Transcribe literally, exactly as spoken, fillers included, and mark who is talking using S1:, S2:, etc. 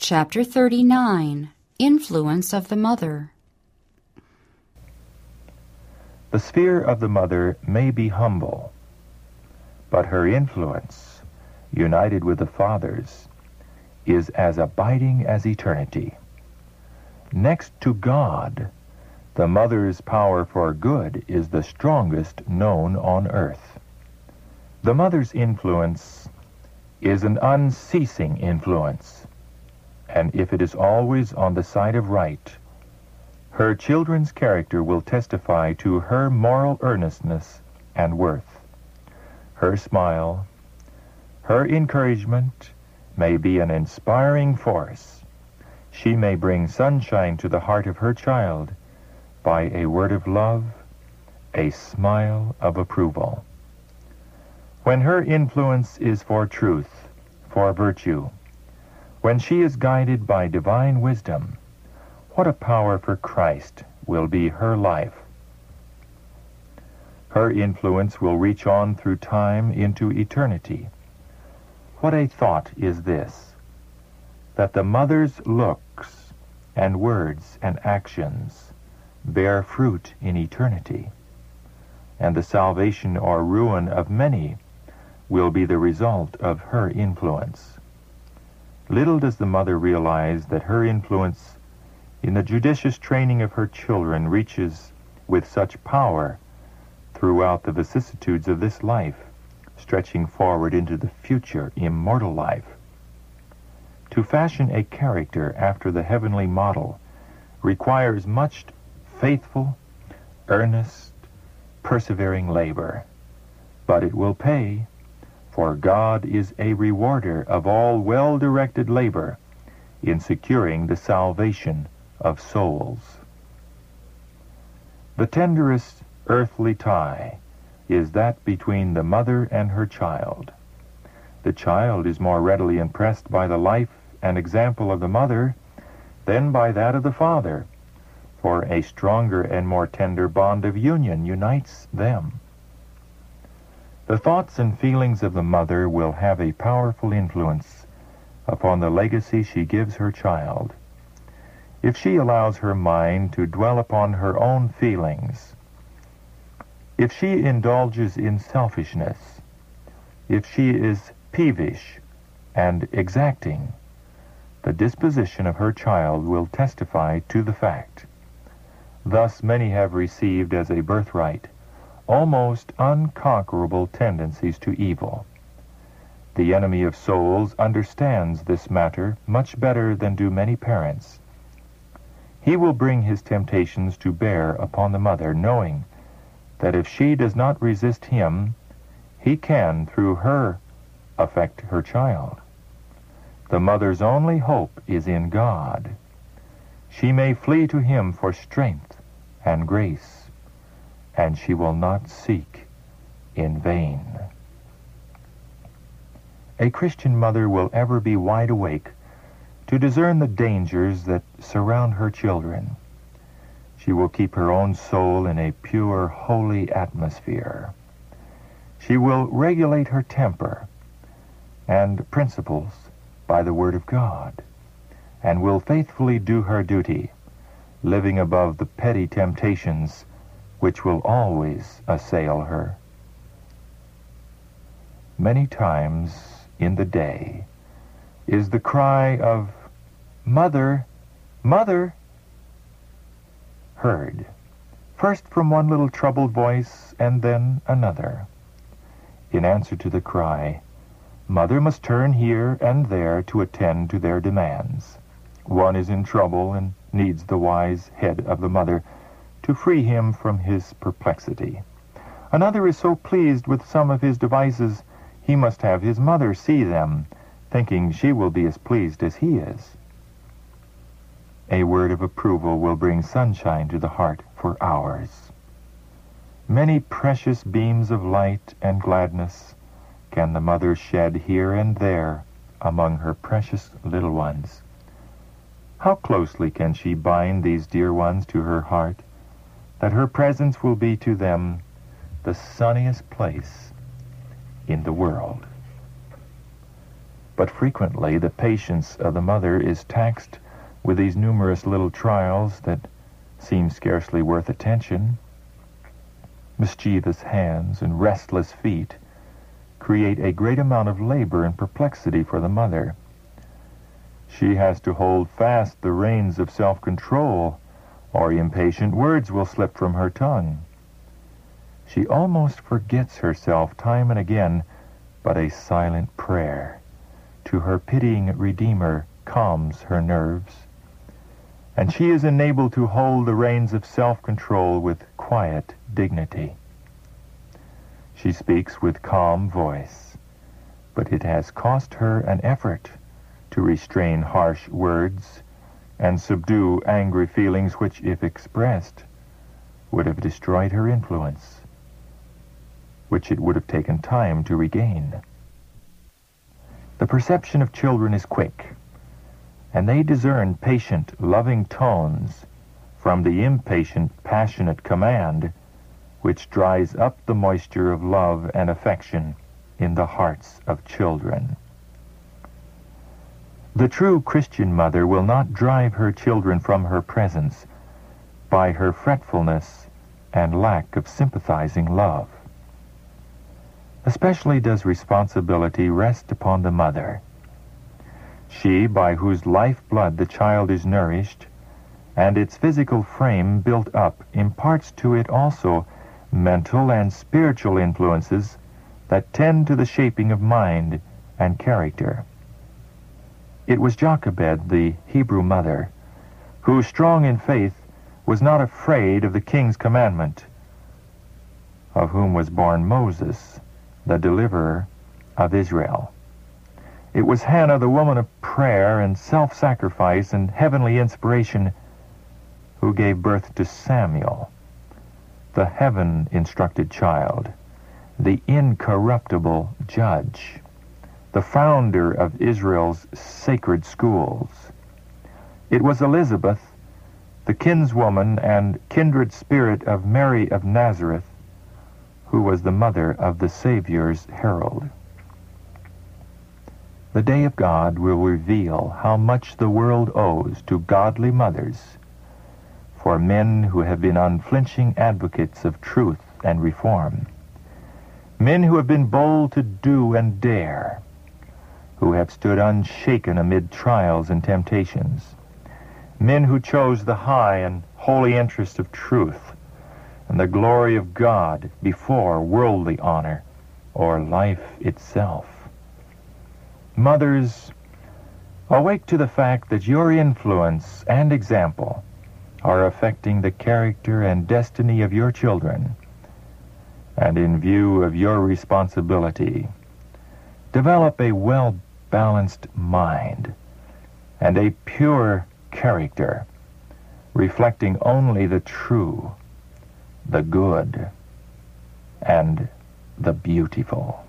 S1: Chapter thirty-nine. Influence of the Mother.
S2: The sphere of the mother may be humble, but her influence, united with the Father's, is as abiding as eternity. Next to God, the mother's power for good is the strongest known on earth. The mother's influence is an unceasing influence, and if it is always on the side of right, her children's character will testify to her moral earnestness and worth. Her smile, her encouragement may be an inspiring force. She may bring sunshine to the heart of her child by a word of love, a smile of approval. When her influence is for truth, for virtue, when she is guided by divine wisdom, what a power for Christ will be her life. Her influence will reach on through time into eternity. What a thought is this, that the mother's looks and words and actions bear fruit in eternity, and the salvation or ruin of many will be the result of her influence. Little does the mother realize that her influence in the judicious training of her children reaches with such power throughout the vicissitudes of this life, stretching forward into the future immortal life. To fashion a character after the heavenly model requires much faithful, earnest, persevering labor, but it will pay, for God is a rewarder of all well-directed labor in securing the salvation of souls. The tenderest earthly tie is that between the mother and her child. The child is more readily impressed by the life and example of the mother than by that of the father, for a stronger and more tender bond of union unites them. The thoughts and feelings of the mother will have a powerful influence upon the legacy she gives her child. If she allows her mind to dwell upon her own feelings, if she indulges in selfishness, if she is peevish and exacting, the disposition of her child will testify to the fact. Thus many have received as a birthright almost unconquerable tendencies to evil. The enemy of souls understands this matter much better than do many parents. He will bring his temptations to bear upon the mother, knowing that if she does not resist him, he can, through her, affect her child. The mother's only hope is in God. She may flee to him for strength and grace, and she will not seek in vain. A Christian mother will ever be wide awake to discern the dangers that surround her children. She will keep her own soul in a pure, holy atmosphere. She will regulate her temper and principles by the Word of God, and will faithfully do her duty, living above the petty temptations which will always assail her. Many times in the day is the cry of "Mother, Mother," heard, first from one little troubled voice and then another. In answer to the cry, mother must turn here and there to attend to their demands. One is in trouble and needs the wise head of the mother to free him from his perplexity. Another is so pleased with some of his devices, he must have his mother see them, thinking she will be as pleased as he is. A word of approval will bring sunshine to the heart for hours. Many precious beams of light and gladness can the mother shed here and there among her precious little ones. How closely can she bind these dear ones to her heart, that her presence will be to them the sunniest place in the world. But frequently the patience of the mother is taxed with these numerous little trials that seem scarcely worth attention. Mischievous hands and restless feet create a great amount of labor and perplexity for the mother. She has to hold fast the reins of self-control, or impatient words will slip from her tongue. She almost forgets herself time and again, but a silent prayer to her pitying Redeemer calms her nerves, and she is enabled to hold the reins of self-control with quiet dignity. She speaks with calm voice, but it has cost her an effort to restrain harsh words and subdue angry feelings which, if expressed, would have destroyed her influence, which it would have taken time to regain. The perception of children is quick, and they discern patient, loving tones from the impatient, passionate command which dries up the moisture of love and affection in the hearts of children. The true Christian mother will not drive her children from her presence by her fretfulness and lack of sympathizing love. Especially does responsibility rest upon the mother. She, by whose lifeblood the child is nourished, and its physical frame built up, imparts to it also mental and spiritual influences that tend to the shaping of mind and character. It was Jochebed, the Hebrew mother, who, strong in faith, was not afraid of the king's commandment, of whom was born Moses, the deliverer of Israel. It was Hannah, the woman of prayer and self-sacrifice and heavenly inspiration, who gave birth to Samuel, the heaven-instructed child, the incorruptible judge, the founder of Israel's sacred schools. It was Elizabeth, the kinswoman and kindred spirit of Mary of Nazareth, who was the mother of the Savior's herald. The day of God will reveal how much the world owes to godly mothers, for men who have been unflinching advocates of truth and reform, men who have been bold to do and dare, who have stood unshaken amid trials and temptations, men who chose the high and holy interest of truth and the glory of God before worldly honor or life itself. Mothers, awake to the fact that your influence and example are affecting the character and destiny of your children, and in view of your responsibility, develop a well-balanced mind and a pure character, reflecting only the true, the good, and the beautiful.